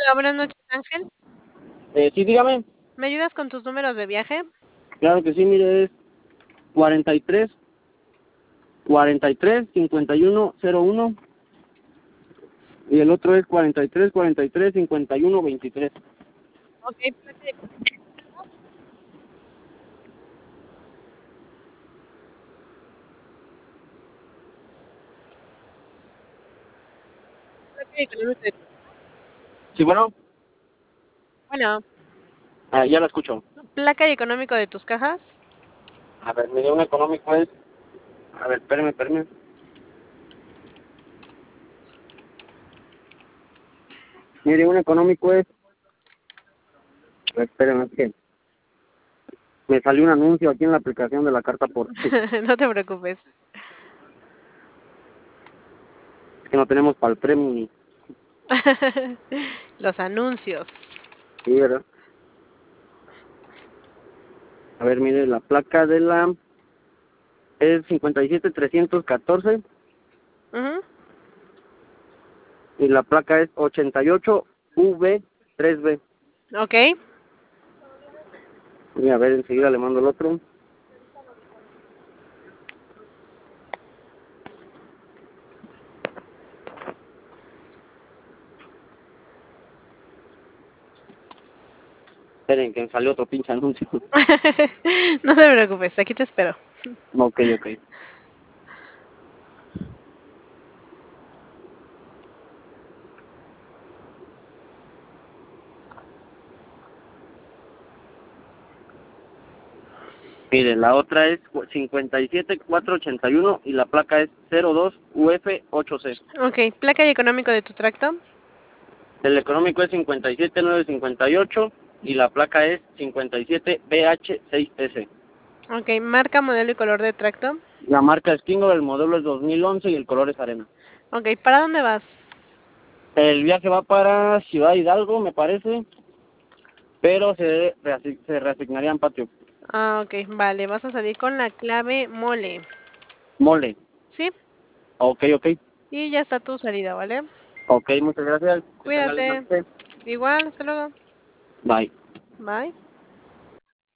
Hola, buenas noches, Ángel. Sí, dígame. ¿Me ayudas con tus números de viaje? Claro que sí, mire, es 43, 43, 51, 01 y el otro es 43, 43, 51, 23. Okey, placa económico de Sí, bueno, bueno, ya la escucho. placa y económico de tus cajas. A ver, mire, un económico es, a ver, espérame. Mire, un económico es, a ver, espérame, es que me salió un anuncio aquí en la aplicación de la carta por No te preocupes. que no tenemos para el premio ni, Los anuncios. sí, ¿verdad? A ver, mire, la placa de la es 57, 314 Ujú. y la placa es 88 V3B. Okey. Y a ver, enseguida le mando el otro. Esperen, que me salió otro pinche anuncio. No te preocupes, aquí te espero. Ok. Mire, la otra es 57, 481 y la placa es 02 UF8C. Okey, placa y económico de tu tracto. El económico es 57, 958 y la placa es 57BH6S. Okey, marca, modelo y color de tracto. La marca es Kingo, el modelo es 2011 y el color es arena. Okey, ¿para dónde vas? El viaje va para Ciudad Hidalgo, me parece, pero se reasignaría en patio. Ah, okey, vale, vas a salir con la clave mole, Mole. ¿sí? Ok. Y ya está tu salida, ¿vale? Ok, muchas gracias. Que tenga linda Cuídate. noche. Igual, hasta luego. Bye. Bye.